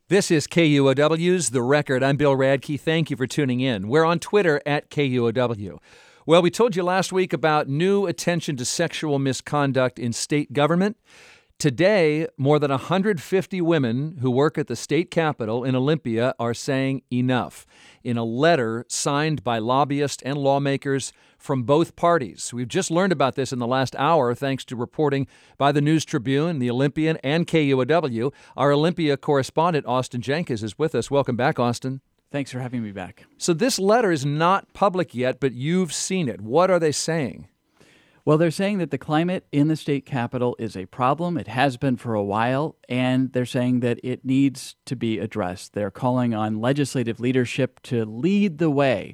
This is KUOW's The Record. I'm Bill Radke. Thank you for tuning in. We're on Twitter at KUOW. Well, we told you last week about new attention to sexual misconduct in state government. Today, more than 150 women who work at the state capitol in Olympia are saying enough in a letter signed by lobbyists and lawmakers from both parties. We've just learned about this in the last hour thanks to reporting by the News Tribune, the Olympian, and KUOW. Our Olympia correspondent, Austin Jenkins, is with us. Welcome back, Austin. Thanks for having me back. So this letter is not public yet, but you've seen it. What are they saying? Well, they're saying that the climate in the state capitol is a problem. It has been for a while, and they're saying that it needs to be addressed. They're calling on legislative leadership to lead the way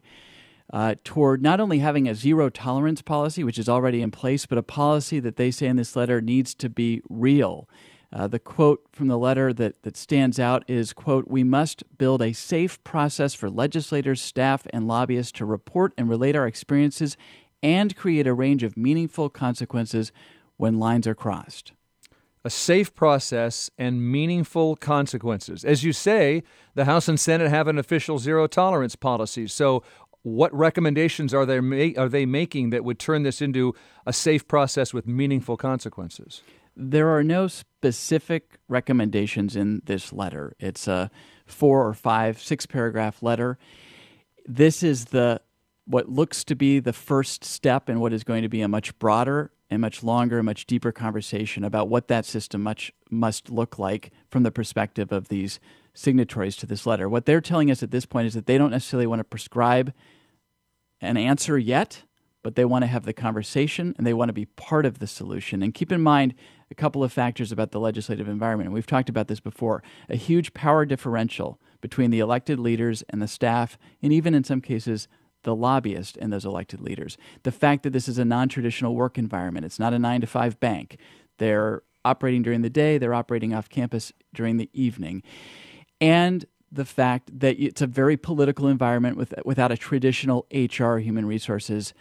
toward not only having a zero-tolerance policy, which is already in place, but a policy that they say in this letter needs to be real. The quote from the letter that stands out is, quote, "We must build a safe process for legislators, staff, and lobbyists to report and relate our experiences and create a range of meaningful consequences when lines are crossed." A safe process and meaningful consequences. As you say, the House and Senate have an official zero-tolerance policy. So what recommendations are they making that would turn this into a safe process with meaningful consequences? There are no specific recommendations in this letter. It's a 4 or 5, 6-paragraph letter. This is what looks to be the first step in what is going to be a much broader and much longer and much deeper conversation about what that system must look like from the perspective of these signatories to this letter. What they're telling us at this point is that they don't necessarily want to prescribe an answer yet, but they want to have the conversation and they want to be part of the solution. And keep in mind a couple of factors about the legislative environment. And we've talked about this before. A huge power differential between the elected leaders and the staff, and even in some cases, the lobbyists and those elected leaders. The fact that this is a non-traditional work environment. It's not a 9-to-5 bank. They're operating during the day. They're operating off campus during the evening. And the fact that it's a very political environment without a traditional HR, human resources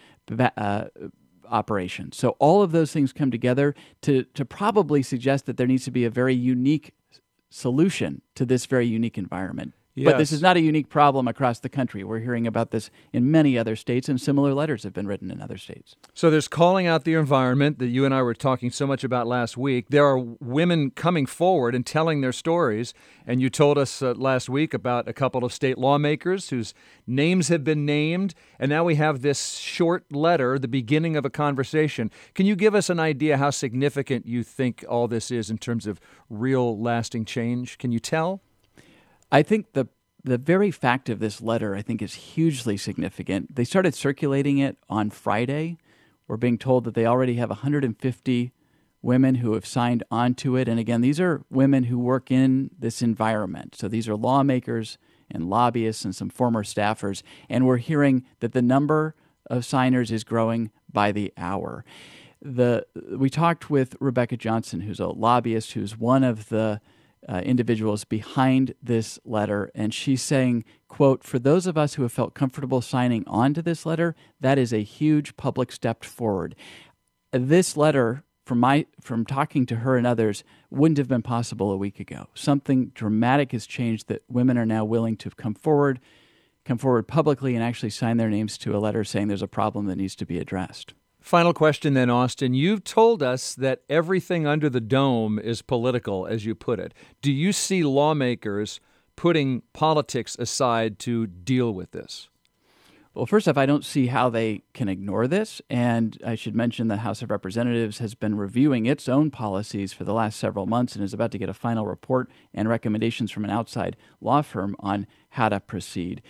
operation. So all of those things come together to probably suggest that there needs to be a very unique solution to this very unique environment. Yes. But this is not a unique problem across the country. We're hearing about this in many other states, and similar letters have been written in other states. So there's calling out the environment that you and I were talking so much about last week. There are women coming forward and telling their stories. And you told us last week about a couple of state lawmakers whose names have been named. And now we have this short letter, the beginning of a conversation. Can you give us an idea how significant you think all this is in terms of real lasting change? Can you tell? I think the very fact of this letter, I think, is hugely significant. They started circulating it on Friday. We're being told that they already have 150 women who have signed on to it. And again, these are women who work in this environment. So these are lawmakers and lobbyists and some former staffers. And we're hearing that the number of signers is growing by the hour. We talked with Rebecca Johnson, who's a lobbyist, who's one of the individuals behind this letter, and she's saying, quote, "For those of us who have felt comfortable signing on to this letter, that is a huge public step forward." This letter, from talking to her and others, wouldn't have been possible a week ago. Something dramatic has changed that women are now willing to come forward publicly and actually sign their names to a letter saying there's a problem that needs to be addressed. Final question then, Austin. You've told us that everything under the dome is political, as you put it. Do you see lawmakers putting politics aside to deal with this? Well, first off, I don't see how they can ignore this. And I should mention the House of Representatives has been reviewing its own policies for the last several months and is about to get a final report and recommendations from an outside law firm on how to proceed.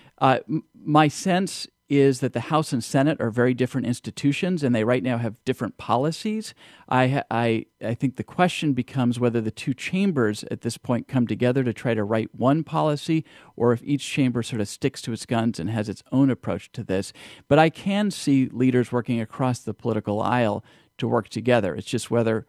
My sense is that the House and Senate are very different institutions, and they right now have different policies. I think the question becomes whether the two chambers at this point come together to try to write one policy, or if each chamber sort of sticks to its guns and has its own approach to this. But I can see leaders working across the political aisle to work together. It's just whether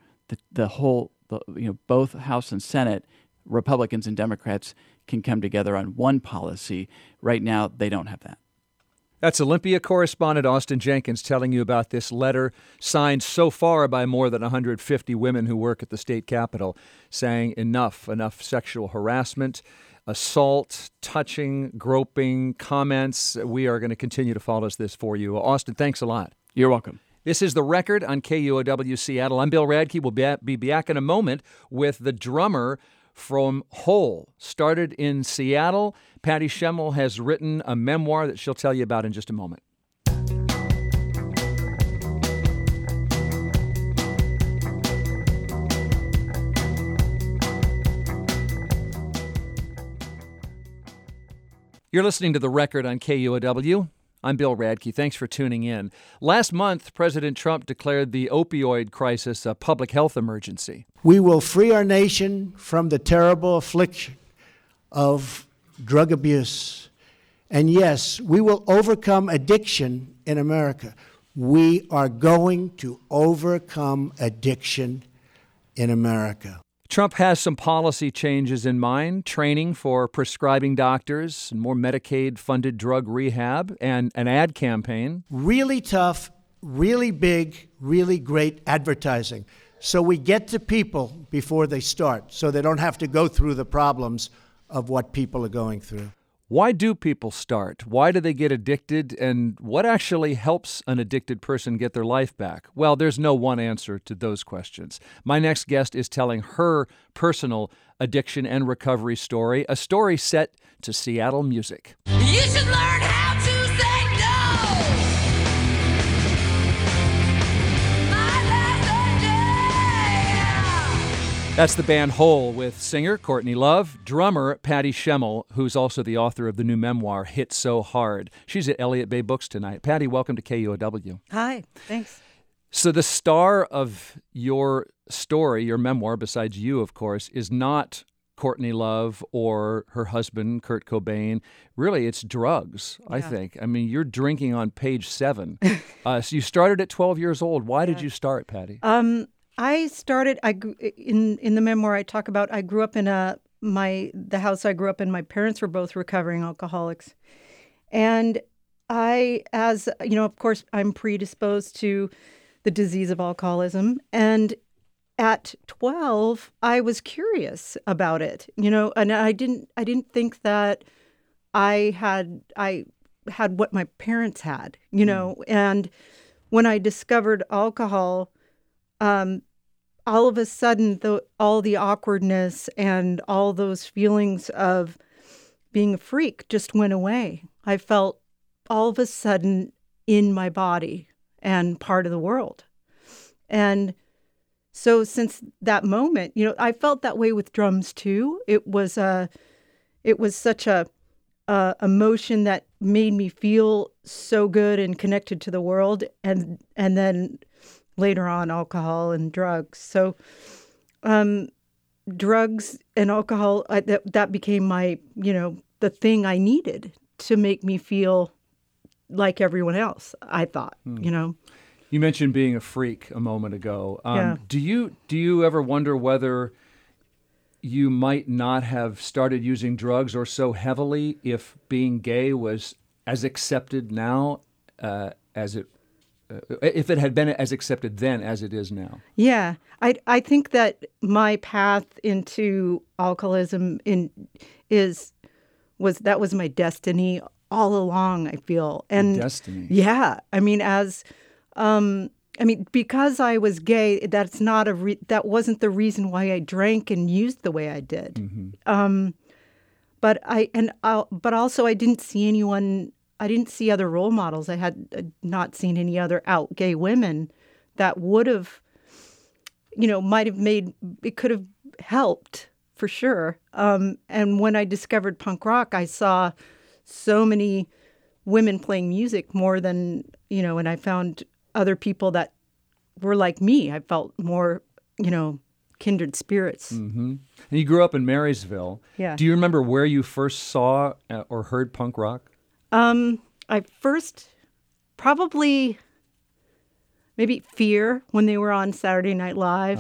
both House and Senate, Republicans and Democrats, can come together on one policy. Right now, they don't have that. That's Olympia correspondent Austin Jenkins telling you about this letter signed so far by more than 150 women who work at the state capitol, saying enough sexual harassment, assault, touching, groping, comments. We are going to continue to follow this for you. Austin, thanks a lot. You're welcome. This is The Record on KUOW Seattle. I'm Bill Radke. We'll be back in a moment with the drummer from Hole. Started in Seattle. Patty Schemel has written a memoir that she'll tell you about in just a moment. You're listening to The Record on KUOW. I'm Bill Radke. Thanks for tuning in. Last month, President Trump declared the opioid crisis a public health emergency. We will free our nation from the terrible affliction of drug abuse. And yes, we will overcome addiction in America. We are going to overcome addiction in America. Trump has some policy changes in mind, training for prescribing doctors, more Medicaid-funded drug rehab, and an ad campaign. Really tough, really big, really great advertising. So we get to people before they start, so they don't have to go through the problems of what people are going through. Why do people start? Why do they get addicted? And what actually helps an addicted person get their life back? Well, there's no one answer to those questions. My next guest is telling her personal addiction and recovery story, a story set to Seattle music. You should learn how to say no. My last day. That's the band Hole with singer Courtney Love, drummer Patty Schemel, who's also the author of the new memoir, Hit So Hard. She's at Elliott Bay Books tonight. Patty, welcome to KUOW. Hi, thanks. So the star of your story, your memoir, besides you, of course, is not Courtney Love or her husband, Kurt Cobain. Really, it's drugs, I think. I mean, you're drinking on page 7. So you started at 12 years old. Why did you start, Patty? I started. In the memoir I talk about. I grew up in the house I grew up in. My parents were both recovering alcoholics, and as you know, of course, I'm predisposed to the disease of alcoholism. And at 12, I was curious about it. You know, and I didn't think that I had what my parents had. You know, and when I discovered alcohol. All of a sudden, all the awkwardness and all those feelings of being a freak just went away. I felt all of a sudden in my body and part of the world. And so since that moment, you know, I felt that way with drums too. It was such a emotion that made me feel so good and connected to the world. And then later on, alcohol and drugs. So drugs and alcohol, that became my, you know, the thing I needed to make me feel like everyone else, I thought, you know. You mentioned being a freak a moment ago. Yeah. Do you ever wonder whether you might not have started using drugs or so heavily if being gay was as accepted now if it had been as accepted then as it is now? Yeah, I think that my path into alcoholism was my destiny all along. I feel and destiny. Yeah, I mean because I was gay, that wasn't the reason why I drank and used the way I did. Mm-hmm. But also I didn't see anyone. I didn't see other role models. I had not seen any other out gay women that would have, you know, it could have helped for sure. And when I discovered punk rock, I saw so many women playing music more than, you know, and I found other people that were like me. I felt more, you know, kindred spirits. Mm-hmm. And you grew up in Marysville. Yeah. Do you remember where you first saw or heard punk rock? I first probably maybe Fear when they were on Saturday Night Live,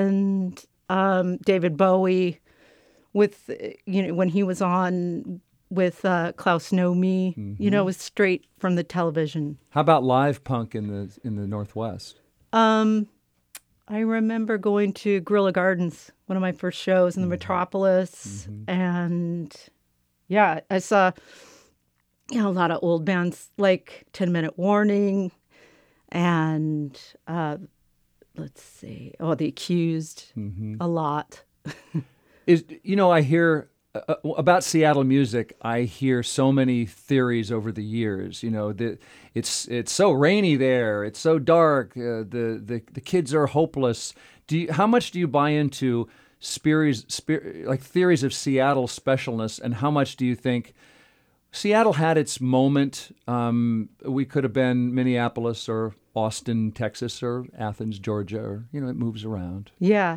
and David Bowie with, you know, when he was on with Klaus Nomi. You know, it was straight from the television. How about live punk in the Northwest? I remember going to Guerrilla Gardens, one of my first shows in the Metropolis, and yeah, I saw a lot of old bands like 10 Minute Warning, and let's see, The Accused, a lot. I hear about Seattle music. I hear so many theories over the years. It's so rainy there. It's so dark. The kids are hopeless. How much do you buy into theories of Seattle specialness, and how much do you think Seattle had its moment? We could have been Minneapolis or Austin, Texas, or Athens, Georgia, or it moves around. Yeah.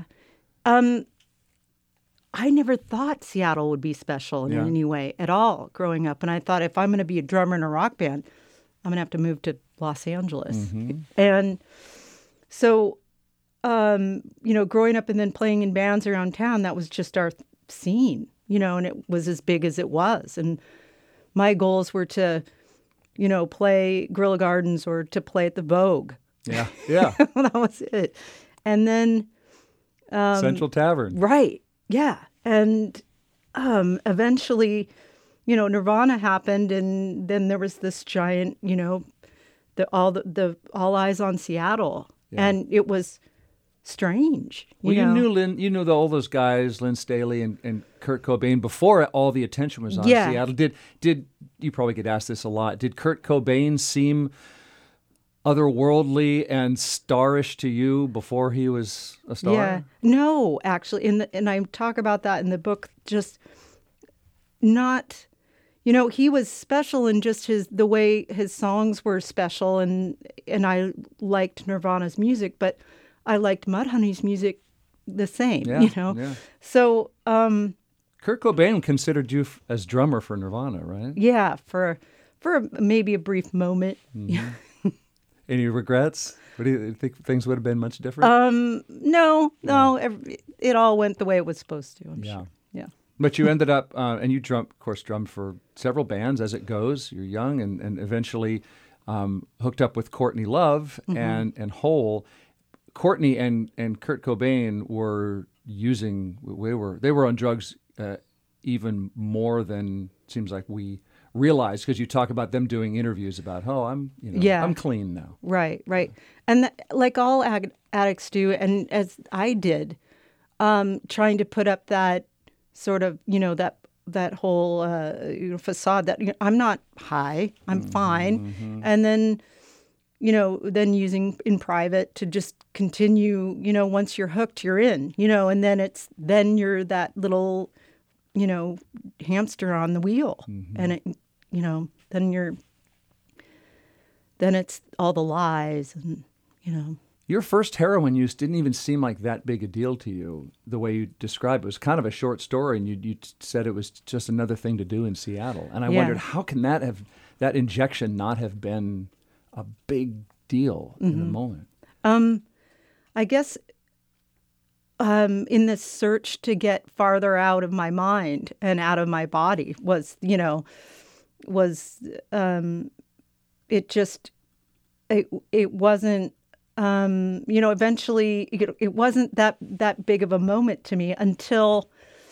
I never thought Seattle would be special in any way at all growing up. And I thought if I'm going to be a drummer in a rock band, I'm going to have to move to Los Angeles. And so, growing up and then playing in bands around town, that was just our scene, and it was as big as it was. And my goals were to, play Guerrilla Gardens or to play at the Vogue. Yeah. That was it. And then... Central Tavern. Right. Yeah. And eventually, Nirvana happened, and then there was this giant, all eyes on Seattle. Yeah. And it was strange. You knew all those guys, Lynn Staley and Kurt Cobain, before all the attention was on Seattle. Did you probably get asked this a lot? Did Kurt Cobain seem otherworldly and starish to you before he was a star? Yeah, no, actually, and I talk about that in the book. Just not, he was special in just the way his songs were special, and I liked Nirvana's music, but I liked Mudhoney's music the same. Yeah. So Kurt Cobain considered you as drummer for Nirvana, right? Yeah, for maybe a brief moment. Any regrets? What do you think things would have been much different? No. It all went the way it was supposed to, I'm sure. Yeah. But you ended up, and you drummed for several bands as it goes. You're young and eventually hooked up with Courtney Love and Hole. Courtney and Kurt Cobain were they were on drugs even more than seems like we realize, because you talk about them doing interviews about, I'm clean now. Right. And like all addicts do, and as I did, trying to put up that sort of, that whole facade that I'm not high, I'm fine. And then, then using in private to just continue, once you're hooked, you're in, and then you're that little, hamster on the wheel. And it, then it's all the lies and, Your first heroin use didn't even seem like that big a deal to you, the way you described it. It was kind of a short story, and you said it was just another thing to do in Seattle. And I wondered, how can that injection not have been a big deal in the moment? I guess in this search to get farther out of my mind and out of my body it wasn't, eventually it wasn't that big of a moment to me until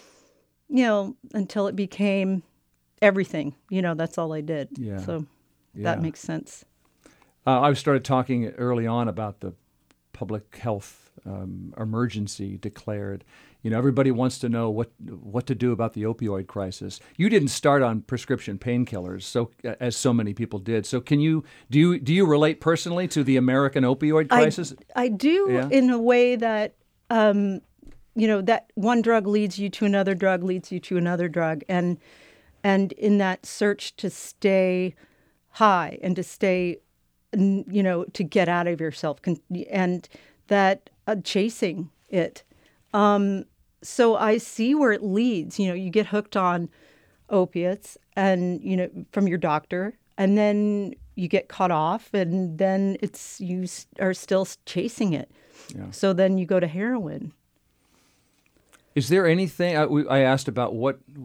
it became everything, that's all I did. Yeah. So that makes sense. I started talking early on about the public health emergency declared. Everybody wants to know what to do about the opioid crisis. You didn't start on prescription painkillers, so as so many people did. So do you relate personally to the American opioid crisis? I do, in a way that that one drug leads you to another drug, leads you to another drug, and in that search to stay high and to stay, to get out of yourself, and that chasing it. So I see where it leads. You get hooked on opiates and, from your doctor, and then you get cut off, and then you are still chasing it. Yeah. So then you go to heroin. Is there anything, I asked about what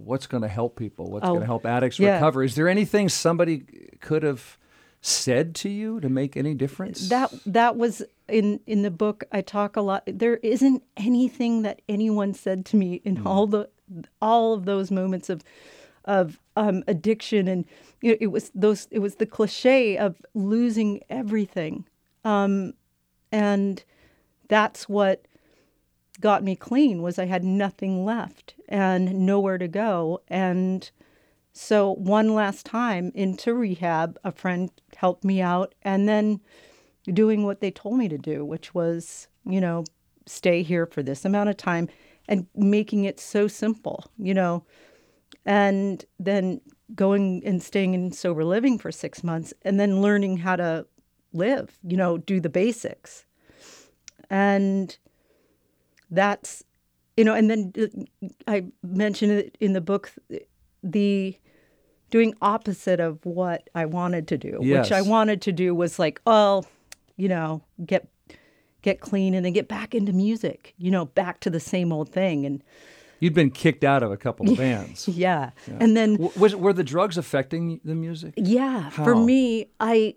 what's going to help people, what's Oh, going to help addicts yeah. recover. Is there anything somebody could have said to you to make any difference? That was in the book. I talk a lot. There isn't anything that anyone said to me in all of those moments of addiction, and it was the cliche of losing everything, and that's what got me clean. Was I had nothing left and nowhere to go. And so one last time into rehab, a friend helped me out, and then doing what they told me to do, which was, stay here for this amount of time, and making it so simple, and then going and staying in sober living for 6 months, and then learning how to live, do the basics. And that's, and then I mentioned it in the book, the doing opposite of what I wanted to do, Yes. which I wanted to do was like, get clean and then get back into music, back to the same old thing. And You'd been kicked out of a couple of bands. yeah. And then, Were the drugs affecting the music? yeah, for How? me, I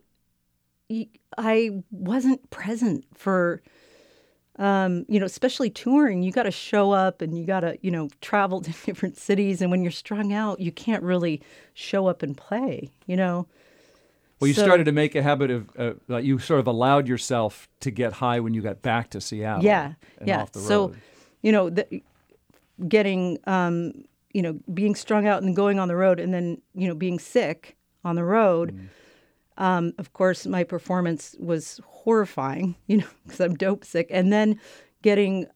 wasn't present for, especially touring. You got to show up and you got to, travel to different cities. And when you're strung out, you can't really show up and play, Well, you So- started to make a habit of, like you sort of allowed yourself to get high when you got back to Seattle. Yeah, and yeah. off the So, road. Getting, being strung out and going on the road, and then, being sick on the road. Of course, my performance was horrifying, because I'm dope sick. And then getting,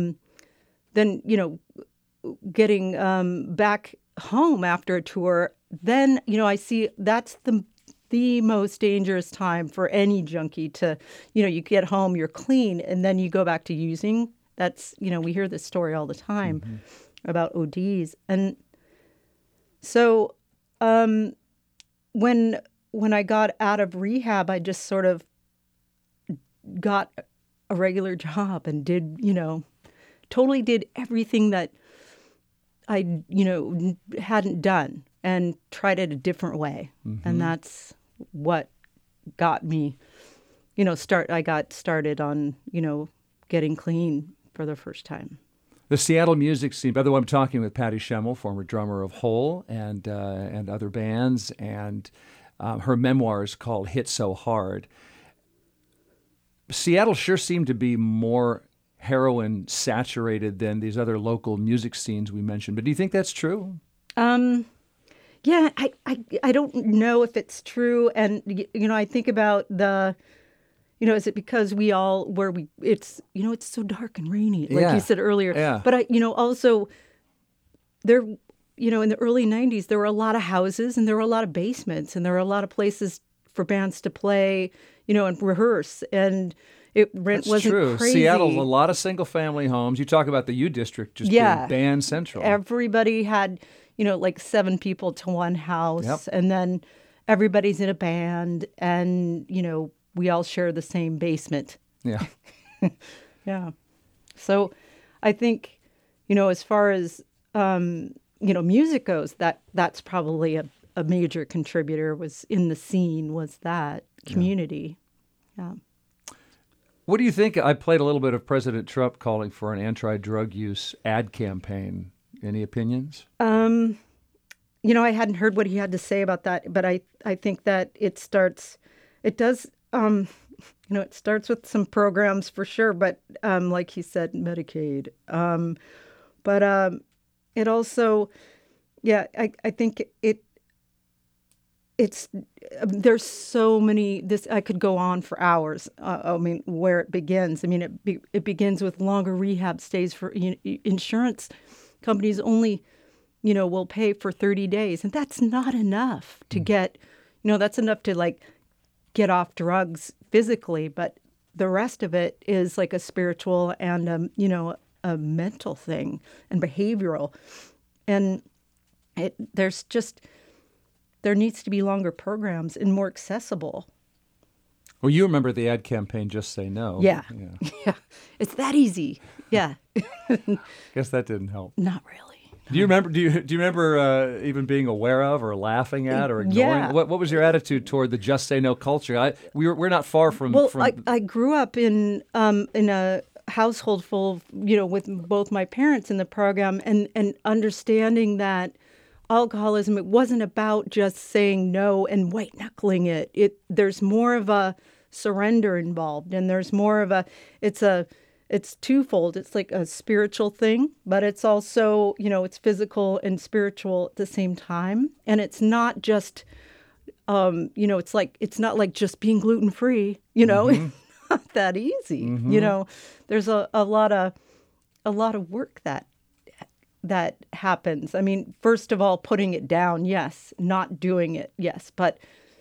back home after a tour. Then, I see that's the most dangerous time for any junkie to, you get home, you're clean, and then you go back to using. That's, we hear this story all the time about ODs. And so when I got out of rehab, I just sort of got a regular job and did, totally did everything that I, hadn't done, and tried it a different way. And that's what got me, I got started on, getting clean for the first time. The Seattle music scene. By the way, I'm talking with Patty Schemmel, former drummer of Hole and other bands, and her memoir is called "Hit So Hard." Seattle sure seemed to be more heroin saturated than these other local music scenes we mentioned. But do you think that's true? Yeah, I don't know if it's true. And, I think about the, is it because it's so dark and rainy, like Yeah. you said earlier. Yeah. But also there, in the early 90s, there were a lot of houses and there were a lot of basements and there were a lot of places for bands to play, and rehearse. And rent That's wasn't true. crazy. Seattle's a lot of single-family homes. You talk about the U District just Yeah. being band central. Everybody had, like 7 people to one house. Yep. And then everybody's in a band and, we all share the same basement. Yeah. Yeah. So I think, as far as, music goes, that's probably a major contributor was in the scene, was that community. Yeah. What do you think? I played a little bit of President Trump calling for an anti-drug use ad campaign. Any opinions? I hadn't heard what he had to say about that, but I think that it starts with some programs for sure, but like he said, Medicaid. But it also, yeah, I think it's there's so many. I could go on for hours. Where it begins. It begins with longer rehab stays for insurance companies only, will pay for 30 days, and that's not enough to get. That's enough to like get off drugs physically, but the rest of it is like a spiritual and a mental thing and behavioral, and there needs to be longer programs and more accessible. Well, you remember the ad campaign, Just Say No. Yeah. Yeah. It's that easy. Yeah. Guess that didn't help. Not really. Do you remember? Do you remember even being aware of, or laughing at, or ignoring? Yeah. What was your attitude toward the Just Say No culture? We're not far from. Well, from I grew up in a household full of, with both my parents in the program, and understanding that alcoholism, it wasn't about just saying no and white knuckling it. There's more of a surrender involved, and there's more of it's twofold. It's like a spiritual thing, but it's also, it's physical and spiritual at the same time. And it's not just, it's not like just being gluten free, Mm-hmm. It's not that easy. There's a lot of work that happens. I mean, first of all, putting it down, yes. Not doing it, yes. But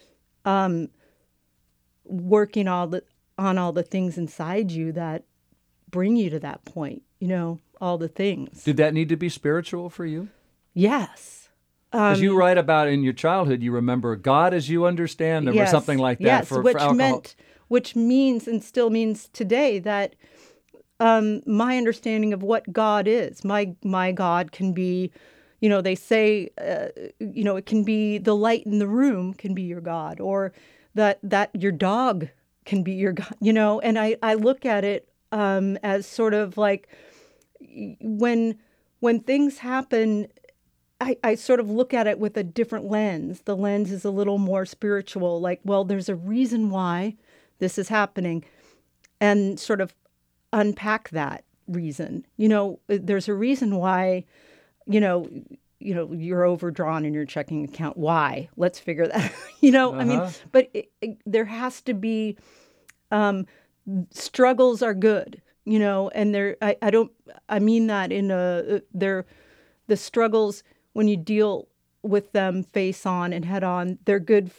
working on all the things inside you that bring you to that point, all the things. Did that need to be spiritual for you? Yes. As you write about in your childhood, you remember God as you understand them, Yes, or something like that yes, for which alcohol. which means and still means today that my understanding of what God is, my God can be, they say, it can be the light in the room can be your God, or that your dog can be your God, and I look at it as sort of like when things happen, I sort of look at it with a different lens. The lens is a little more spiritual, like, well, there's a reason why this is happening, and sort of unpack that reason. There's a reason why, you're overdrawn in your checking account. Why? Let's figure that. I mean, but there has to be. Struggles are good, and I mean that in the struggles, when you deal with them face on and head on, they're good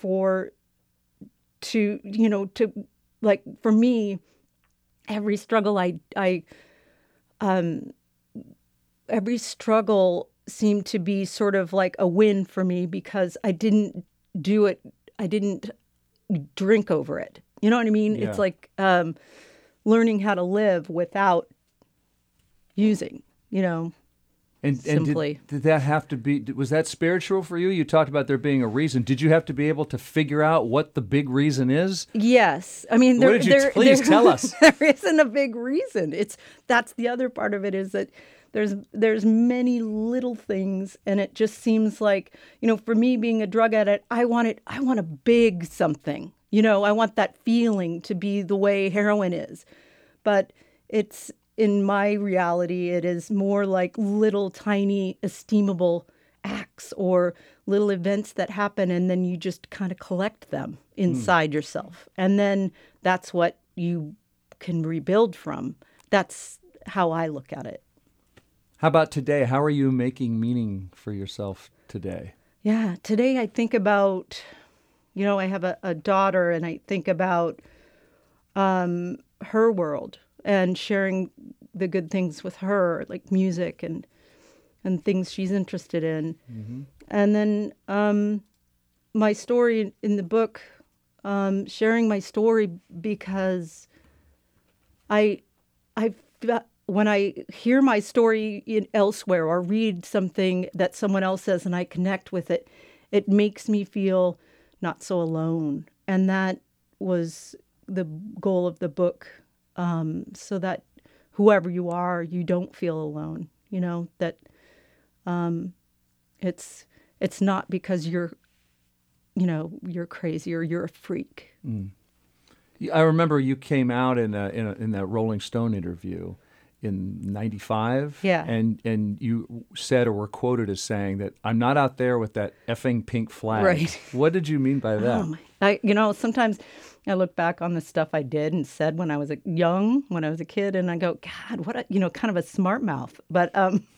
to like, for me, every struggle every struggle seemed to be sort of like a win for me, because I didn't drink over it. You know what I mean? Yeah. It's like learning how to live without using, And simply. did that have to be, was that spiritual for you? You talked about there being a reason. Did you have to be able to figure out what the big reason is? Yes. I mean, Please tell us. There isn't a big reason. That's the other part of it, is that there's many little things, and it just seems like, for me being a drug addict, I want a big something. I want that feeling to be the way heroin is. But it's, in my reality, it is more like little tiny esteemable acts or little events that happen, and then you just kind of collect them inside yourself. And then that's what you can rebuild from. That's how I look at it. How about today? How are you making meaning for yourself today? Yeah, today I think about, I have a daughter, and I think about her world and sharing the good things with her, like music and things she's interested in. Mm-hmm. And then my story in the book, sharing my story, because when I hear my story elsewhere or read something that someone else says and I connect with it, it makes me feel not so alone. And that was the goal of the book, so that whoever you are, you don't feel alone. That it's not because you're crazy or you're a freak. Mm. I remember you came out in that Rolling Stone interview in '95, Yeah. and you said, or were quoted as saying, that I'm not out there with that effing pink flag. Right. What did you mean by that? Sometimes I look back on the stuff I did and said when I was when I was a kid, and I go, God, what a, kind of a smart mouth. But,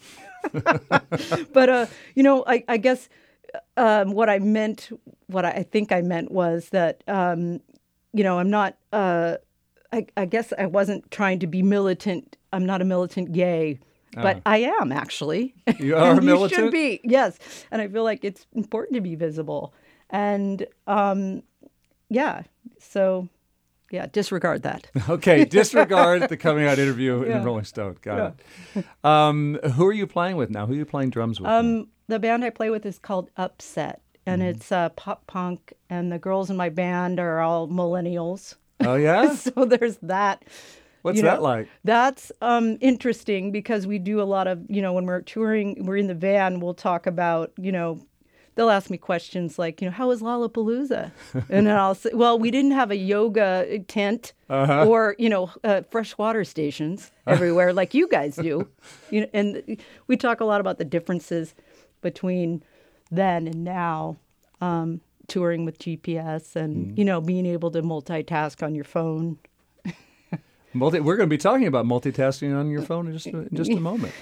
I guess what I think I meant was that, I'm not, I guess I wasn't trying to be militant. I'm not a militant gay, but I am, actually. You are and militant? You should be, yes. And I feel like it's important to be visible. And, so Yeah, disregard that. Okay, disregard the coming out interview Yeah. in Rolling Stone. Got it. Who are you playing with now? Who are you playing drums with now? The band I play with is called Upset, and it's pop punk, and the girls in my band are all millennials. Oh, yeah? So there's that. What's You know, that like? That's interesting because we do a lot of, when we're touring, we're in the van, we'll talk about, they'll ask me questions like, how was Lollapalooza? And then I'll say, well, we didn't have a yoga tent or, fresh water stations everywhere like you guys do. And we talk a lot about the differences between then and now, touring with GPS and, being able to multitask on your phone. We're going to be talking about multitasking on your phone in just a moment.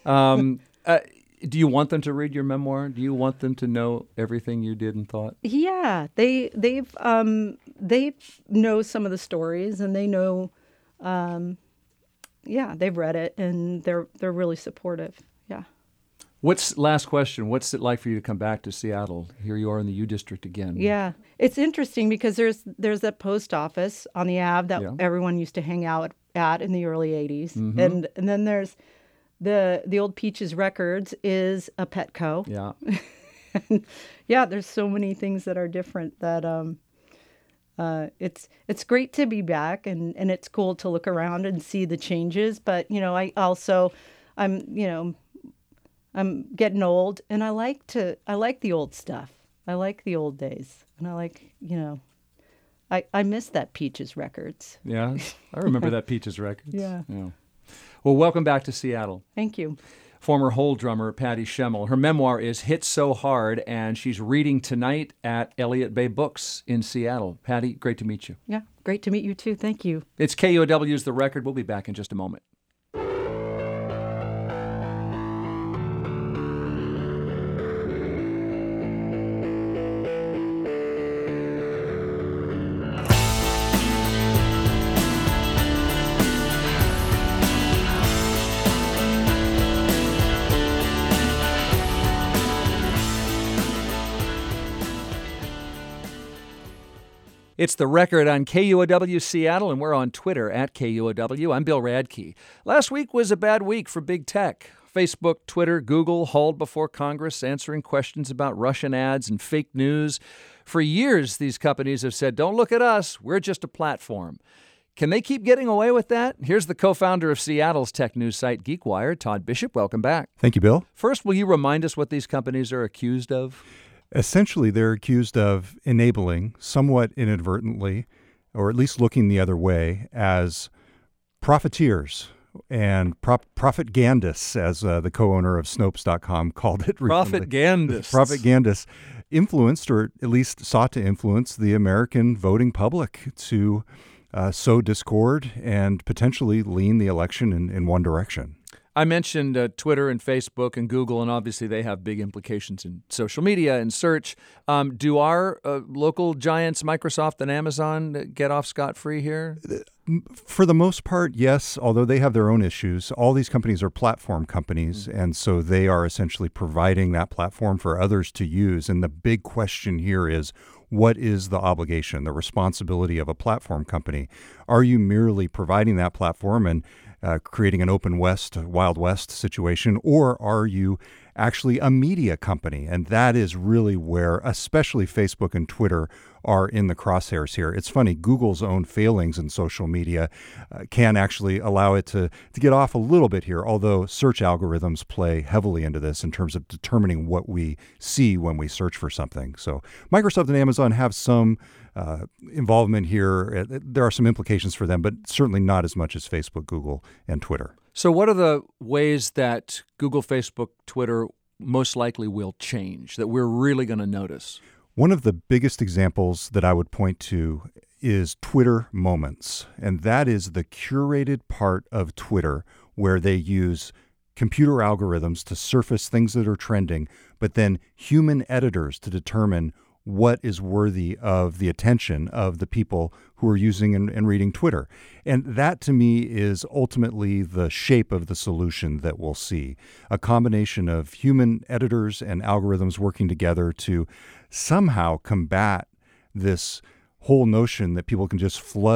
Do you want them to read your memoir? Do you want them to know everything you did and thought? Yeah, they know some of the stories, and they know, they've read it, and they're really supportive. Yeah. Last question? What's it like for you to come back to Seattle? Here you are in the U District again. Yeah, it's interesting because there's that post office on the Ave that everyone used to hang out at in the early '80s, and then there's the old Peaches Records is a Petco. Yeah. Yeah, there's so many things that are different that it's great to be back, and it's cool to look around and see the changes. But I'm getting old, and I like the old stuff. I like the old days, and I like I miss that Peaches Records. Yeah, I remember that Peaches Records. Yeah. Well, welcome back to Seattle. Thank you. Former Hole drummer Patty Schemmel. Her memoir is Hit So Hard, and she's reading tonight at Elliott Bay Books in Seattle. Patty, great to meet you. Yeah, great to meet you too. Thank you. It's KUOW's The Record. We'll be back in just a moment. It's The Record on KUOW Seattle, and we're on Twitter at KUOW. I'm Bill Radke. Last week was a bad week for big tech. Facebook, Twitter, Google hauled before Congress answering questions about Russian ads and fake news. For years, these companies have said, don't look at us, we're just a platform. Can they keep getting away with that? Here's the co-founder of Seattle's tech news site GeekWire, Todd Bishop. Welcome back. Thank you, Bill. First, will you remind us what these companies are accused of? Essentially, they're accused of enabling, somewhat inadvertently, or at least looking the other way, as profiteers and profitgandists, as the co-owner of Snopes.com called it recently. Profitgandists. Profitgandists influenced, or at least sought to influence, the American voting public to sow discord and potentially lean the election in one direction. I mentioned Twitter and Facebook and Google, and obviously they have big implications in social media and search. Do our local giants, Microsoft and Amazon, get off scot-free here? For the most part, yes, although they have their own issues. All these companies are platform companies, and so they are essentially providing that platform for others to use. And the big question here is, what is the obligation, the responsibility of a platform company? Are you merely providing that platform and creating an open west, Wild West situation, or are you actually a media company? And that is really where, especially Facebook and Twitter, are in the crosshairs here. It's funny, Google's own failings in social media can actually allow it to get off a little bit here, although search algorithms play heavily into this in terms of determining what we see when we search for something. So Microsoft and Amazon have some involvement here. There are some implications for them, but certainly not as much as Facebook, Google, and Twitter. So what are the ways that Google, Facebook, Twitter most likely will change, that we're really going to notice? One of the biggest examples that I would point to is Twitter Moments, and that is the curated part of Twitter where they use computer algorithms to surface things that are trending, but then human editors to determine what is worthy of the attention of the people who are using and reading Twitter. And that, to me, is ultimately the shape of the solution that we'll see. A combination of human editors and algorithms working together to somehow combat this whole notion that people can just flood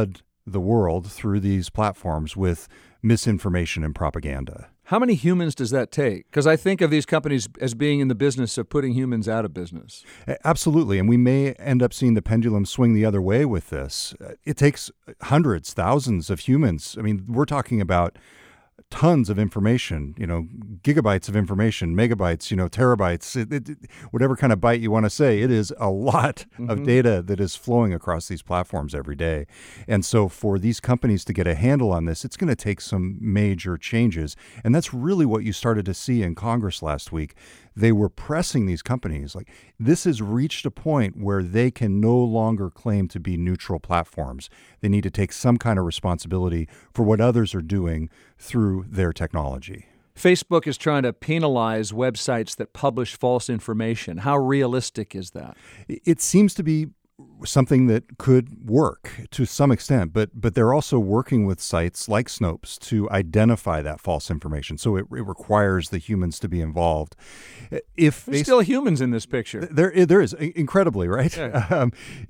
the world through these platforms with misinformation and propaganda. How many humans does that take? Because I think of these companies as being in the business of putting humans out of business. Absolutely. And we may end up seeing the pendulum swing the other way with this. It takes hundreds, thousands of humans. I mean, we're talking about tons of information, gigabytes of information, megabytes, terabytes, whatever kind of byte you want to say. It is a lot of data that is flowing across these platforms every day. And so for these companies to get a handle on this, it's going to take some major changes. And that's really what you started to see in Congress last week. They were pressing these companies like this has reached a point where they can no longer claim to be neutral platforms. They need to take some kind of responsibility for what others are doing through their technology. Facebook is trying to penalize websites that publish false information. How realistic is that? It seems to be something that could work to some extent, but they're also working with sites like Snopes to identify that false information. So it requires the humans to be involved. If There's still humans in this picture. There is, incredibly, right? Yeah.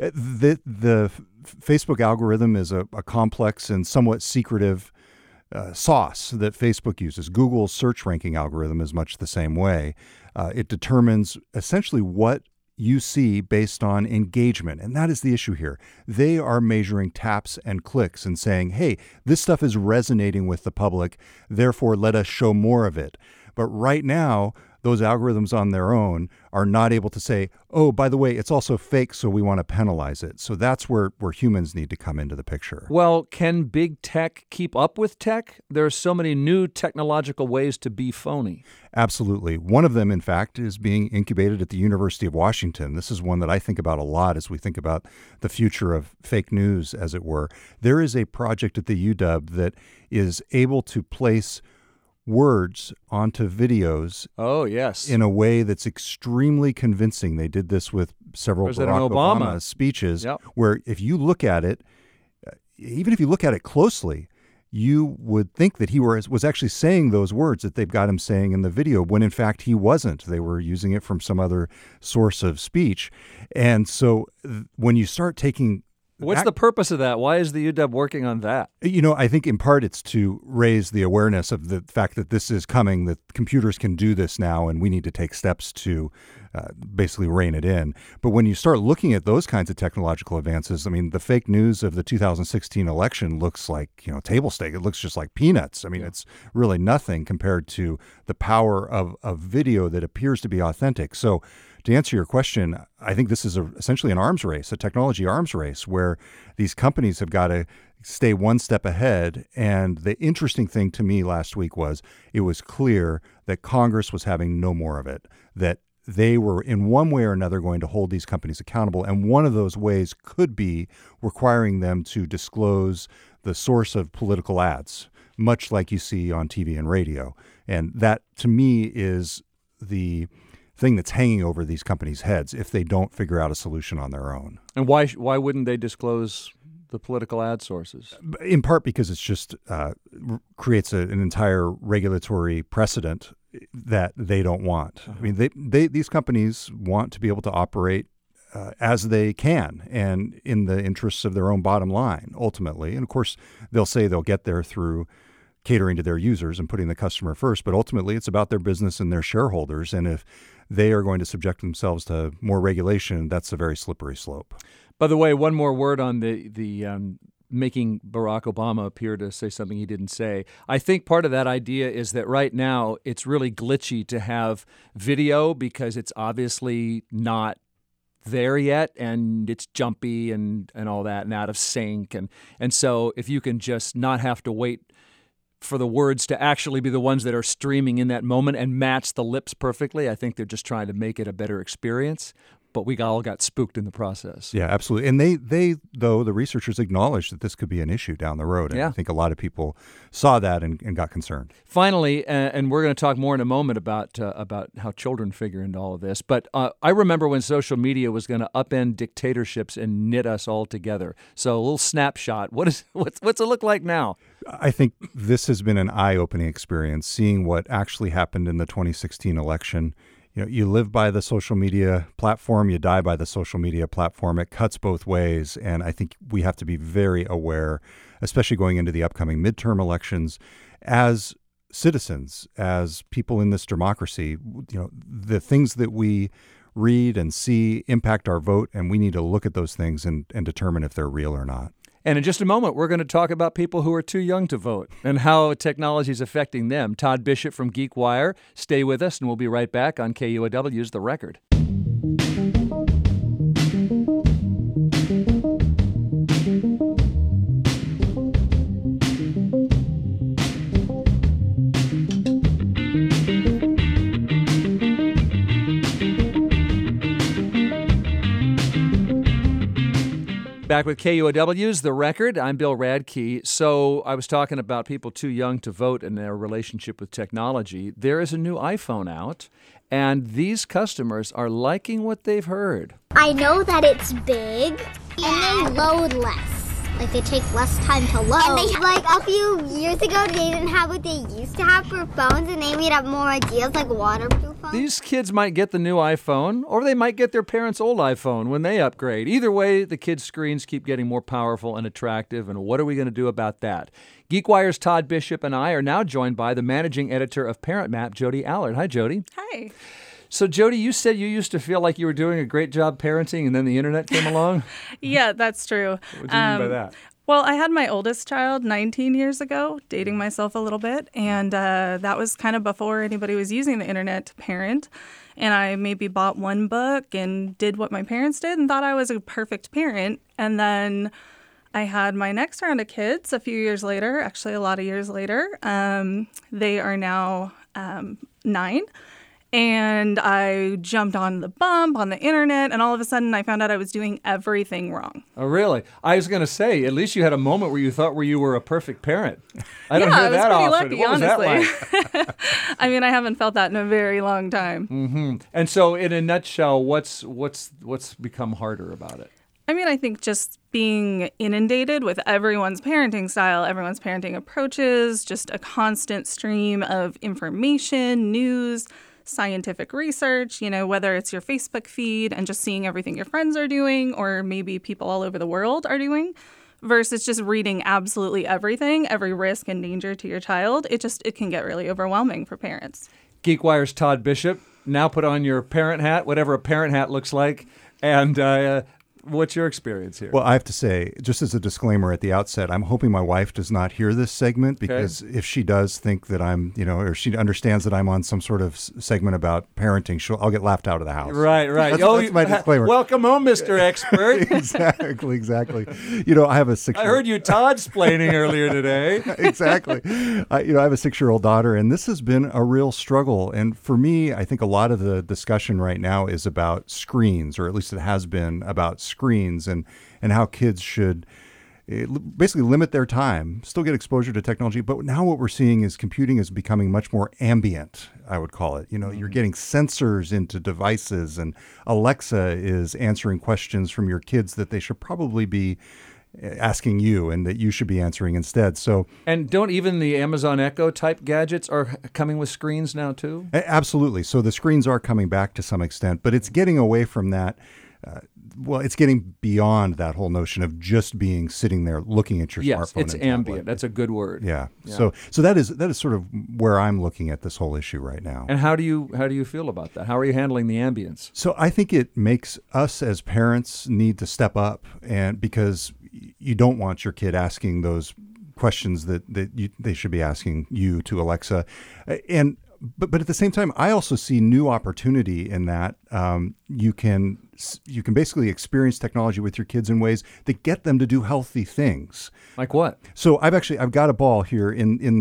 The Facebook algorithm is a complex and somewhat secretive sauce that Facebook uses. Google's search ranking algorithm is much the same way. It determines essentially what you see based on engagement. And that is the issue here. They are measuring taps and clicks and saying, hey, this stuff is resonating with the public, therefore let us show more of it. But right now, those algorithms on their own are not able to say, oh, by the way, it's also fake, so we want to penalize it. So that's where humans need to come into the picture. Well, can big tech keep up with tech? There are so many new technological ways to be phony. Absolutely. One of them, in fact, is being incubated at the University of Washington. This is one that I think about a lot as we think about the future of fake news, as it were. There is a project at the UW that is able to place words onto videos. Oh, yes. In a way that's extremely convincing. They did this with several President Barack Obama Obama speeches, Yep. where if you look at it, even if you look at it closely, you would think that he was actually saying those words that they've got him saying in the video, when in fact he wasn't. They were using it from some other source of speech. And so when you start taking What's the purpose of that? Why is the UW working on that? I think in part it's to raise the awareness of the fact that this is coming, that computers can do this now, and we need to take steps to basically rein it in. But when you start looking at those kinds of technological advances, I mean, the fake news of the 2016 election looks like, table stake. It looks just like peanuts. I mean, It's really nothing compared to the power of video that appears to be authentic. So to answer your question, I think this is essentially an arms race, a technology arms race, where these companies have got to stay one step ahead. And the interesting thing to me last week was it was clear that Congress was having no more of it, that they were in one way or another going to hold these companies accountable. And one of those ways could be requiring them to disclose the source of political ads, much like you see on TV and radio. And that, to me, is the thing that's hanging over these companies' heads if they don't figure out a solution on their own. And why wouldn't they disclose the political ad sources? In part because it's just creates an entire regulatory precedent that they don't want. I mean, these companies want to be able to operate as they can and in the interests of their own bottom line, ultimately. And of course, they'll say they'll get there through catering to their users and putting the customer first, but ultimately it's about their business and their shareholders. And if they are going to subject themselves to more regulation, that's a very slippery slope. By the way, one more word on the making Barack Obama appear to say something he didn't say. I think part of that idea is that right now it's really glitchy to have video because it's obviously not there yet, and it's jumpy and all that and out of sync. And so if you can just not have to wait for the words to actually be the ones that are streaming in that moment and match the lips perfectly, I think they're just trying to make it a better experience. But we all got spooked in the process. Yeah, absolutely. And they though, the researchers acknowledged that this could be an issue down the road. And I think a lot of people saw that and got concerned. Finally, and we're going to talk more in a moment about how children figure into all of this. But I remember when social media was going to upend dictatorships and knit us all together. So a little snapshot. What's it look like now? I think this has been an eye-opening experience, seeing what actually happened in the 2016 election. you live by the social media platform, you die by the social media platform. It cuts both ways, and I think we have to be very aware, especially going into the upcoming midterm elections, as citizens, as people in this democracy. The things that we read and see impact our vote, and we need to look at those things and determine if they're real or not. And in just a moment, we're going to talk about people who are too young to vote and how technology is affecting them. Todd Bishop from GeekWire. Stay with us, and we'll be right back on KUOW's The Record. Back with KUOW's The Record. I'm Bill Radke. So I was talking about people too young to vote and their relationship with technology. There is a new iPhone out, and these customers are liking what they've heard. I know that it's big, and they load less. Like, they take less time to load. And they, like, a few years ago, they didn't have what they used to have for phones, and they made up more ideas, like waterproof phones. These kids might get the new iPhone, or they might get their parents' old iPhone when they upgrade. Either way, the kids' screens keep getting more powerful and attractive, and what are we going to do about that? GeekWire's Todd Bishop and I are now joined by the managing editor of Parent Map, Jody Allard. Hi, Jody. Hi. So, Jody, you said you used to feel like you were doing a great job parenting, and then the internet came along? Yeah, that's true. What do you mean by that? Well, I had my oldest child 19 years ago, dating myself a little bit, and that was kind of before anybody was using the internet to parent. And I maybe bought one book and did what my parents did and thought I was a perfect parent. And then I had my next round of kids a few years later, actually a lot of years later. They are now 9. And I jumped on the bump on the internet, and all of a sudden I found out I was doing everything wrong. Oh, really? I was going to say, at least you had a moment where you thought you were a perfect parent. I don't hear that often. I was pretty lucky, what was honestly. that like? I mean, I haven't felt that in a very long time. Mm-hmm. And so, in a nutshell, what's become harder about it? I mean, I think just being inundated with everyone's parenting style, everyone's parenting approaches, just a constant stream of information, news, scientific research, whether it's your Facebook feed and just seeing everything your friends are doing or maybe people all over the world are doing versus just reading absolutely everything, every risk and danger to your child. It can get really overwhelming for parents. GeekWire's Todd Bishop. Now put on your parent hat, whatever a parent hat looks like, and what's your experience here? Well, I have to say, just as a disclaimer at the outset, I'm hoping my wife does not hear this segment because if she does think that I'm, or she understands that I'm on some sort of segment about parenting, I'll get laughed out of the house. Right. That's my disclaimer. Welcome home, Mr. Expert. Exactly. I have a 6-year-old. I heard you Todd-splaining earlier today. Exactly. I have a 6-year-old daughter, and this has been a real struggle. And for me, I think a lot of the discussion right now is about screens, or at least it has been about screens and how kids should basically limit their time, still get exposure to technology. But now what we're seeing is computing is becoming much more ambient, I would call it. You're getting sensors into devices, and Alexa is answering questions from your kids that they should probably be asking you and that you should be answering instead. And don't even the Amazon Echo type gadgets are coming with screens now too? Absolutely. So the screens are coming back to some extent, but it's getting away from that. It's getting beyond that whole notion of just being sitting there looking at your smartphone. Yes, it's ambient. Tablet. That's a good word. Yeah. So that is sort of where I'm looking at this whole issue right now. And how do you feel about that? How are you handling the ambience? So I think it makes us as parents need to step up, and because you don't want your kid asking those questions that they should be asking you to Alexa, But at the same time, I also see new opportunity in that you can basically experience technology with your kids in ways that get them to do healthy things. Like what? So I've got a ball here in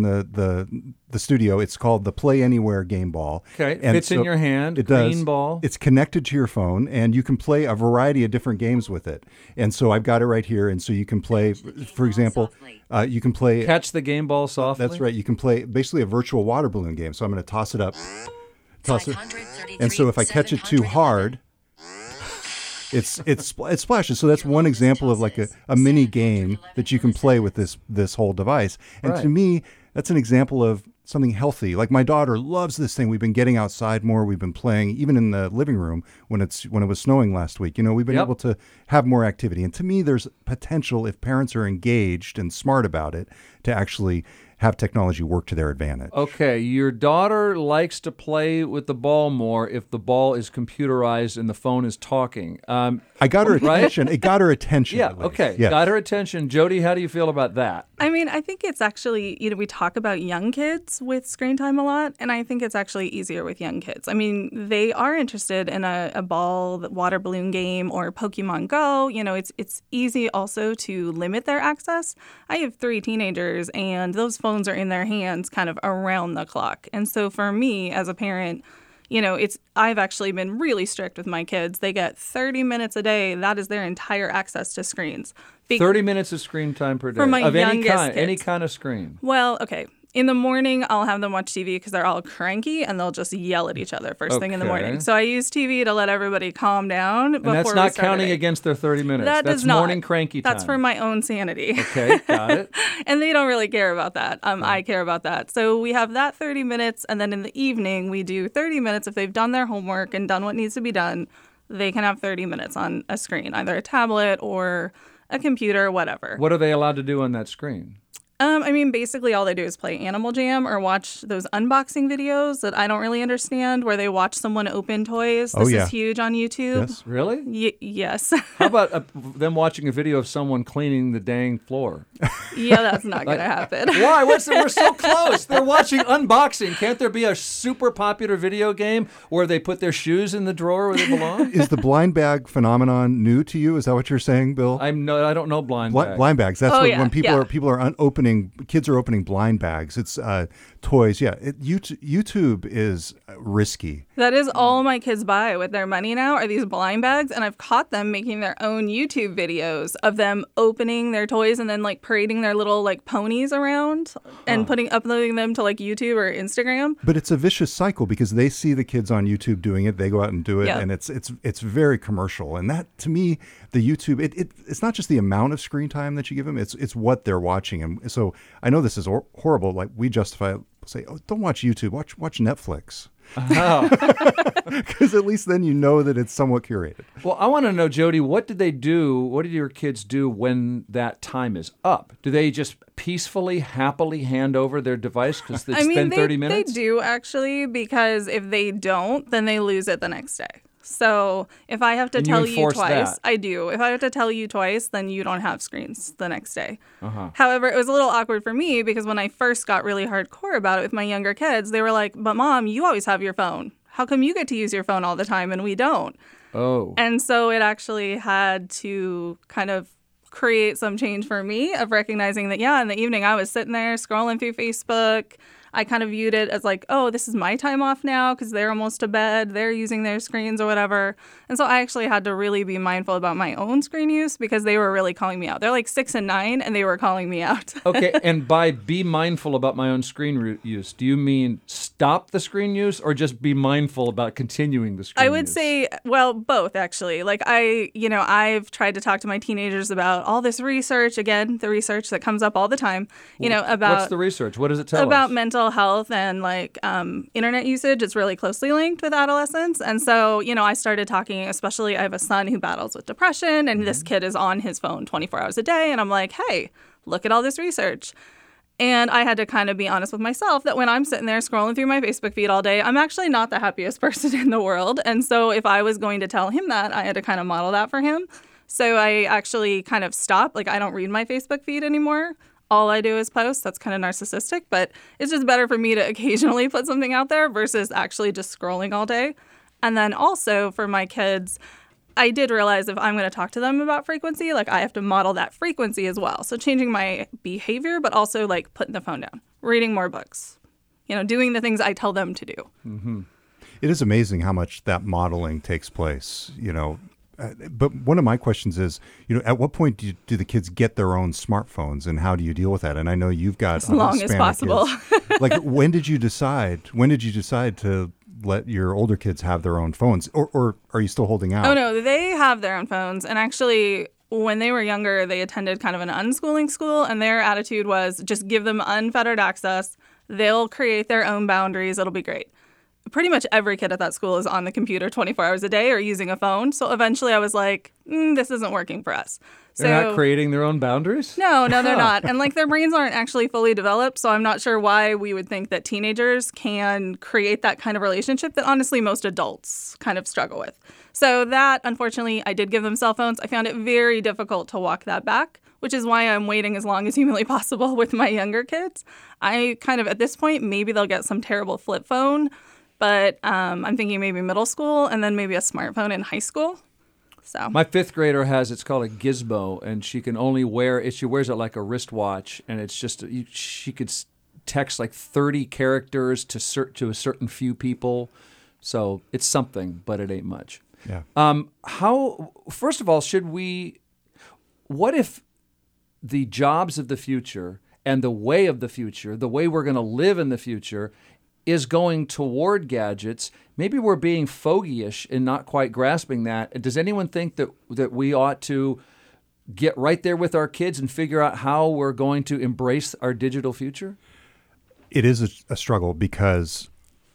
the studio. It's called the Play Anywhere game ball. Okay, it fits in your hand. Green ball. It's connected to your phone, and you can play a variety of different games with it. And so I've got it right here, and so you can play, for example, you can play Catch the Game Ball Softly. That's right. You can play basically a virtual water balloon game. So I'm going to toss it up. And so if I catch it too hard, it splashes. So that's one example of like a mini game that you can play with this whole device. And to me, that's an example of something healthy. Like my daughter loves this thing. We've been getting outside more. We've been playing, even in the living room when it was snowing last week. We've been able to have more activity. And to me, there's potential, if parents are engaged and smart about it, to actually have technology work to their advantage. Okay, your daughter likes to play with the ball more if the ball is computerized and the phone is talking. I got her attention. It got her attention. Yeah, at least. okay. Yes. Got her attention. Jody, how do you feel about that? I mean, I think it's actually, we talk about young kids with screen time a lot, and I think it's actually easier with young kids. I mean, they are interested in a ball, water balloon game, or Pokemon Go. It's easy also to limit their access. I have 3 teenagers, and those phones are in their hands kind of around the clock. And so for me as a parent, I've actually been really strict with my kids. They get 30 minutes a day. That is their entire access to screens. 30 minutes of screen time per day. For my of any youngest kind, kids. any kind of screen. Well, okay. In the morning, I'll have them watch TV because they're all cranky and they'll just yell at each other first thing in the morning. Okay. So I use TV to let everybody calm down before And that's we not start counting our day. against their 30 minutes. That That's does not. morning cranky time. That's for my own sanity. Okay, got it. And they don't really care about that. I care about that. So we have that 30 minutes, and then in the evening, we do 30 minutes. If they've done their homework and done what needs to be done, they can have 30 minutes on a screen, either a tablet or a computer, whatever. What are they allowed to do on that screen? I mean, basically all they do is play Animal Jam or watch those unboxing videos that I don't really understand, where they watch someone open toys. This is huge on YouTube. Yes. Really? Yes. How about them watching a video of someone cleaning the dang floor? Yeah, that's not going to happen. Why? We're so close. They're watching unboxing. Can't there be a super popular video game where they put their shoes in the drawer where they belong? Is the blind bag phenomenon new to you? Is that what you're saying, Bill? I don't know blind bag. Blind bags. That's when people are opening. Kids are opening blind bags. It's toys. Yeah, YouTube is risky. That is all my kids buy with their money now are these blind bags, and I've caught them making their own YouTube videos of them opening their toys and then like parading their little like ponies around and uploading them to like YouTube or Instagram. But it's a vicious cycle because they see the kids on YouTube doing it, they go out and do it, and it's very commercial. And that, to me, the YouTube, it's not just the amount of screen time that you give them, it's what they're watching. And so I know this is horrible. Like we justify it, say, oh, don't watch YouTube, watch Netflix. Because at least then you know that it's somewhat curated. Well, I want to know, Jody, what did your kids do when that time is up? Do they just peacefully, happily hand over their device because it's been 30 minutes? They do actually, because if they don't, then they lose it the next day. So if I have to tell you twice, that. I do. If I have to tell you twice, then you don't have screens the next day. However, it was a little awkward for me because when I first got really hardcore about it with my younger kids, they were like, but Mom, you always have your phone. How come you get to use your phone all the time and we don't? Oh. And so it actually had to kind of create some change for me of recognizing that, in the evening I was sitting there scrolling through Facebook. I kind of viewed it as like, oh, this is my time off now because they're almost to bed. They're using their screens or whatever. And so I actually had to really be mindful about my own screen use because they were really calling me out. They're like 6 and 9 and they were calling me out. Okay, and by be mindful about my own screen use, do you mean stop the screen use or just be mindful about continuing the screen use? I would say, well, both actually. Like I've tried to talk to my teenagers about all this research, again, the research that comes up all the time, about... What's the research? What does it tell us? About mental health and like internet usage. It's really closely linked with adolescence. And so, I started talking, especially I have a son who battles with depression and this kid is on his phone 24 hours a day. And I'm like, hey, look at all this research. And I had to kind of be honest with myself that when I'm sitting there scrolling through my Facebook feed all day, I'm actually not the happiest person in the world. And so if I was going to tell him that, I had to kind of model that for him. So I actually kind of stopped. Like I don't read my Facebook feed anymore. All I do is post. That's kind of narcissistic, but it's just better for me to occasionally put something out there versus actually just scrolling all day. And then also for my kids, I did realize if I'm going to talk to them about frequency, like I have to model that frequency as well. So changing my behavior, but also like putting the phone down, reading more books, doing the things I tell them to do. Mm-hmm. It is amazing how much that modeling takes place, But one of my questions is, at what point do the kids get their own smartphones, and how do you deal with that? And I know you've got as long as possible. Like, when did you decide to let your older kids have their own phones, or are you still holding out? Oh no, they have their own phones, and actually, when they were younger, they attended kind of an unschooling school, and their attitude was just give them unfettered access. They'll create their own boundaries. It'll be great. Pretty much every kid at that school is on the computer 24 hours a day or using a phone. So eventually I was like, this isn't working for us. They're not creating their own boundaries? No, they're not. And like their brains aren't actually fully developed. So I'm not sure why we would think that teenagers can create that kind of relationship that honestly most adults kind of struggle with. So that, unfortunately, I did give them cell phones. I found it very difficult to walk that back, which is why I'm waiting as long as humanly possible with my younger kids. I kind of, at this point, maybe they'll get some terrible flip phone, but I'm thinking maybe middle school and then maybe a smartphone in high school. So my 5th grader it's called a Gizmo, and she can only wear it. She wears it like a wristwatch, and it's just, she could text like 30 characters to a certain few people. So it's something, but it ain't much. Yeah. First of all, what if the jobs of the future and the way of the future, the way we're going to live in the future, is going toward gadgets? Maybe we're being fogyish and not quite grasping that. Does anyone think that we ought to get right there with our kids and figure out how we're going to embrace our digital future? It is a struggle because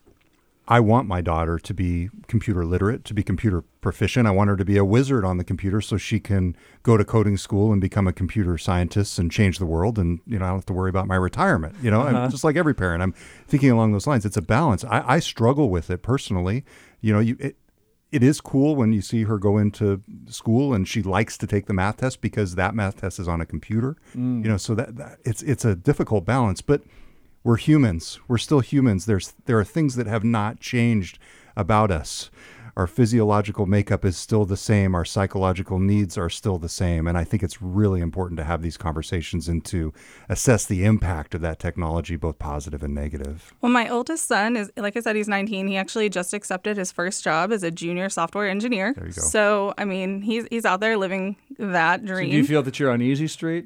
I want my daughter to be computer literate, to be computer proficient. I want her to be a wizard on the computer so she can go to coding school and become a computer scientist and change the world. And, I don't have to worry about my retirement. I'm just like every parent. I'm thinking along those lines. It's a balance. I struggle with it personally. It is cool when you see her go into school and she likes to take the math test because that math test is on a computer. So that it's a difficult balance, but we're humans. We're still humans. There are things that have not changed about us. Our physiological makeup is still the same. Our psychological needs are still the same. And I think it's really important to have these conversations and to assess the impact of that technology, both positive and negative. Well, my oldest son is, like I said, he's 19. He actually just accepted his first job as a junior software engineer. There you go. So, I mean, he's out there living that dream. So do you feel that you're on easy street?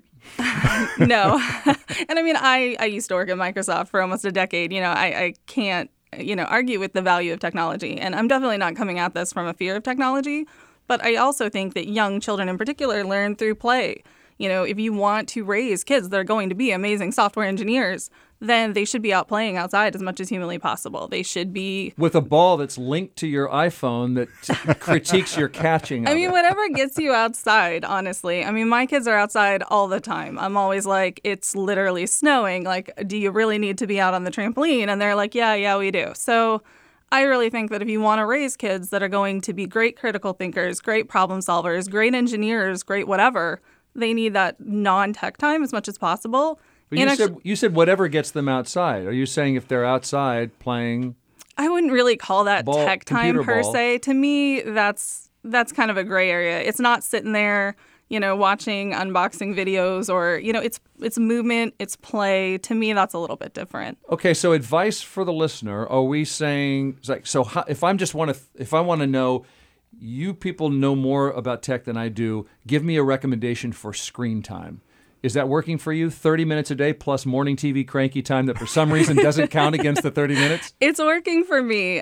No. And I mean, I used to work at Microsoft for almost a decade. I can't, argue with the value of technology. And I'm definitely not coming at this from a fear of technology. But I also think that young children in particular learn through play. If you want to raise kids that are going to be amazing software engineers, then they should be out playing outside as much as humanly possible. They should be with a ball that's linked to your iPhone that critiques your catching. I mean, whatever gets you outside, honestly. I mean, my kids are outside all the time. I'm always like, it's literally snowing. Like, do you really need to be out on the trampoline? And they're like, yeah, we do. So I really think that if you want to raise kids that are going to be great critical thinkers, great problem solvers, great engineers, great whatever, they need that non-tech time as much as possible. But you said whatever gets them outside. Are you saying if they're outside playing? I wouldn't really call that ball, tech time per ball. se. To me, that's kind of a gray area. It's not sitting there, watching unboxing videos or, it's movement, it's play. To me, that's a little bit different. Okay, so advice for the listener. Are we saying if I want to know, you people know more about tech than I do, give me a recommendation for screen time. Is that working for you? 30 minutes a day plus morning TV cranky time that for some reason doesn't count against the 30 minutes? It's working for me.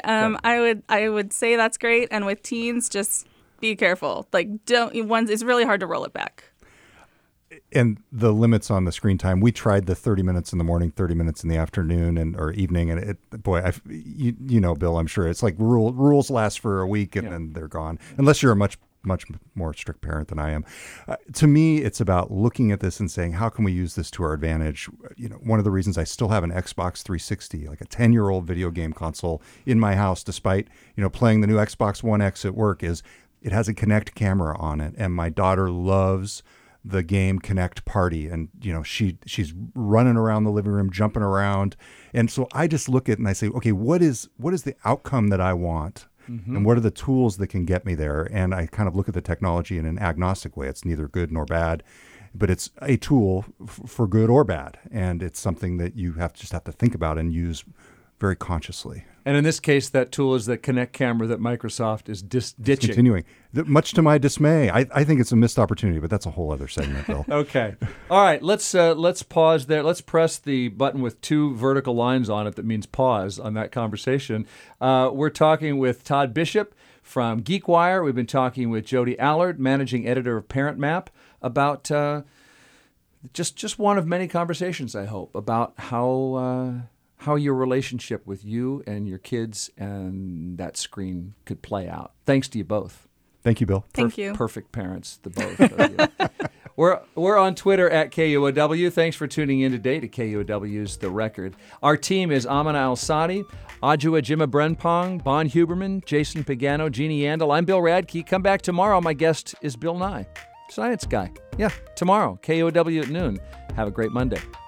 I would say that's great. And with teens, just be careful. It's really hard to roll it back. And the limits on the screen time, we tried the 30 minutes in the morning, 30 minutes in the afternoon or evening. And Bill, I'm sure it's like rules last for a week and then they're gone. Unless you're a much more strict parent than I am. To me, it's about looking at this and saying, how can we use this to our advantage? One of the reasons I still have an Xbox 360, like a 10-year-old video game console in my house, despite, playing the new Xbox One X at work, is it has a Kinect camera on it. And my daughter loves the game Kinect Party. And, she's running around the living room, jumping around. And so I just look at it and I say, okay, what is the outcome that I want? Mm-hmm. And what are the tools that can get me there? And I kind of look at the technology in an agnostic way. It's neither good nor bad, but it's a tool for good or bad. And it's something that you have to think about and use very consciously. And in this case, that tool is the Kinect camera that Microsoft is ditching. Discontinuing. Much to my dismay. I think it's a missed opportunity, but that's a whole other segment, Bill. Okay. All right. Let's pause there. Let's press the button with 2 vertical lines on it that means pause on that conversation. We're talking with Todd Bishop From GeekWire, we've been talking with Jody Allard, managing editor of Parent Map, about just one of many conversations, I hope, about how your relationship with you and your kids and that screen could play out. Thanks to you both. Thank you, Bill. Thank you. Perfect parents, the both of you. We're on Twitter at KUOW. Thanks for tuning in today to KUOW's The Record. Our team is Amina Al-Sadi, Adjua Jima Brenpong, Bon Huberman, Jason Pagano, Jeannie Yandel. I'm Bill Radke. Come back tomorrow. My guest is Bill Nye, science guy. Yeah, tomorrow, KUOW at noon. Have a great Monday.